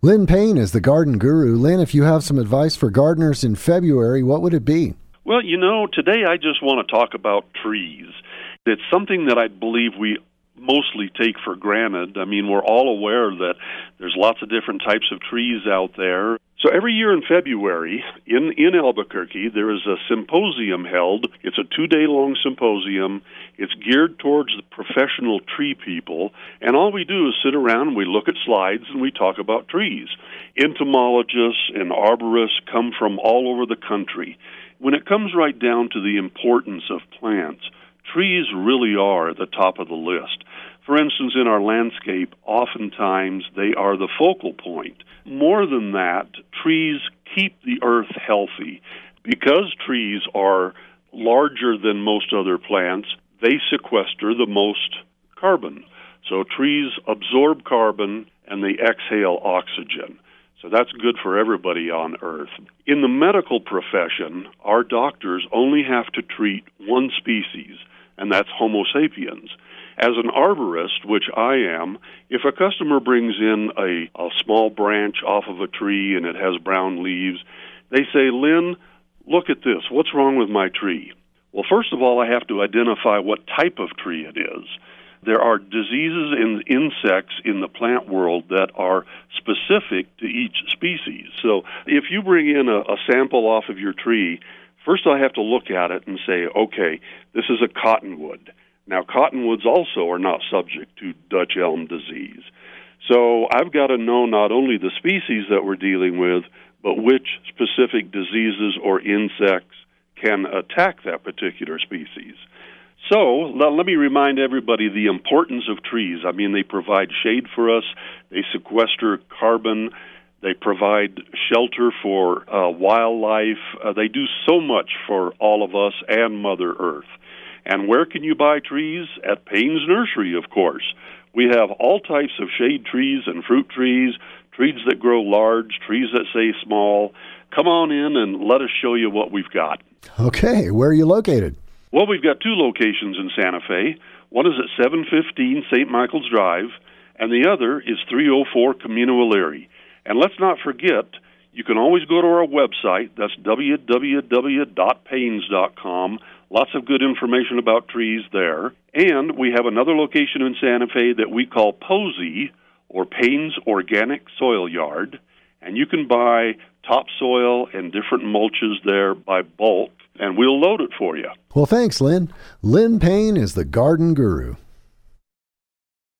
Lynn Payne is the garden guru. Lynn, if you have some advice for gardeners in February, what would it be? Well, today I just want to talk about trees. It's something that I believe we mostly take for granted. I mean, we're all aware that there's lots of different types of trees out there. So every year in February, in Albuquerque, there is a symposium held. It's a 2-day-long symposium. It's geared towards the professional tree people. And all we do is sit around and we look at slides and we talk about trees. Entomologists and arborists come from all over the country. When it comes right down to the importance of plants, trees really are at the top of the list. For instance, in our landscape, oftentimes they are the focal point. More than that, trees keep the earth healthy. Because trees are larger than most other plants, they sequester the most carbon. So trees absorb carbon and they exhale oxygen. So that's good for everybody on Earth. In the medical profession, our doctors only have to treat one species, and that's Homo sapiens. As an arborist, which I am, if a customer brings in a small branch off of a tree and it has brown leaves, they say, "Lynn, look at this. What's wrong with my tree?" Well, first of all, I have to identify what type of tree it is. There are diseases and insects in the plant world that are specific to each species. So if you bring in a sample off of your tree, first I have to look at it and say, okay, this is a cottonwood. Now, cottonwoods also are not subject to Dutch elm disease. So I've got to know not only the species that we're dealing with, but which specific diseases or insects can attack that particular species. So let me remind everybody the importance of trees. I mean, they provide shade for us, they sequester carbon, they provide shelter for wildlife. They do so much for all of us and Mother Earth. And where can you buy trees? At Payne's Nursery, of course. We have all types of shade trees and fruit trees, trees that grow large, trees that stay small. Come on in and let us show you what we've got. Okay, where are you located? Well, we've got 2 locations in Santa Fe. One is at 715 St. Michael's Drive, and the other is 304 Camino O'Leary. And let's not forget, you can always go to our website. That's www.paynes.com. Lots of good information about trees there. And we have another location in Santa Fe that we call Posey, or Payne's Organic Soil Yard. And you can buy topsoil and different mulches there by bulk, and we'll load it for you. Well, thanks, Lynn. Lynn Payne is the garden guru.